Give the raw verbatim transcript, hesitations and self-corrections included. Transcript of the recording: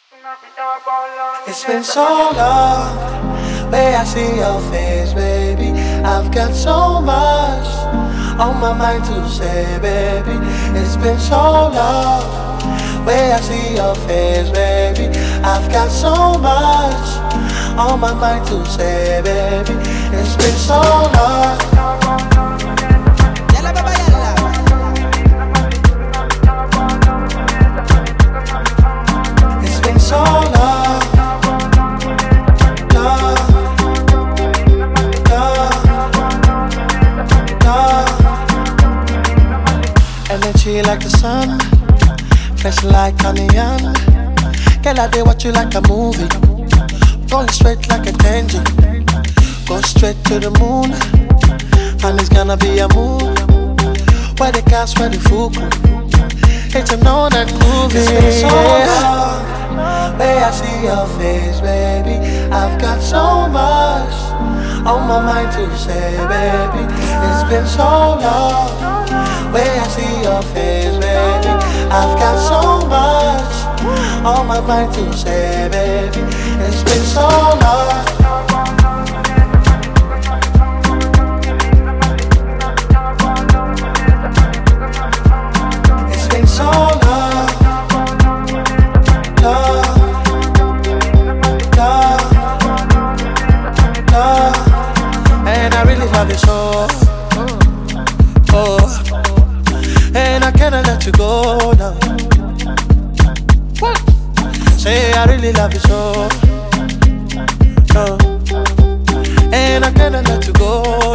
It's been so long, may I see your face, baby. I've got so much on my mind to say, baby. It's been so long, may I see your face, baby. I've got so much on my mind to say, baby. It's been so long. It's been so long. Energy like the sun, fresh like onion. Girl, I did watch you like a movie, going straight like a tangent. Go straight to the moon, and it's gonna be a moon where the cats, where the fuku. It's a known and movie. It's been so long, may I see your face, baby. I've got so much on my mind to say, baby. It's been so long, may I see your face, baby. I've got so much on my mind to say, baby. It's been so long. It's been so long, love, love, love, and I really love you so. Oh, and I cannot let you go now. Say I really love you so. Oh, and I cannot let you go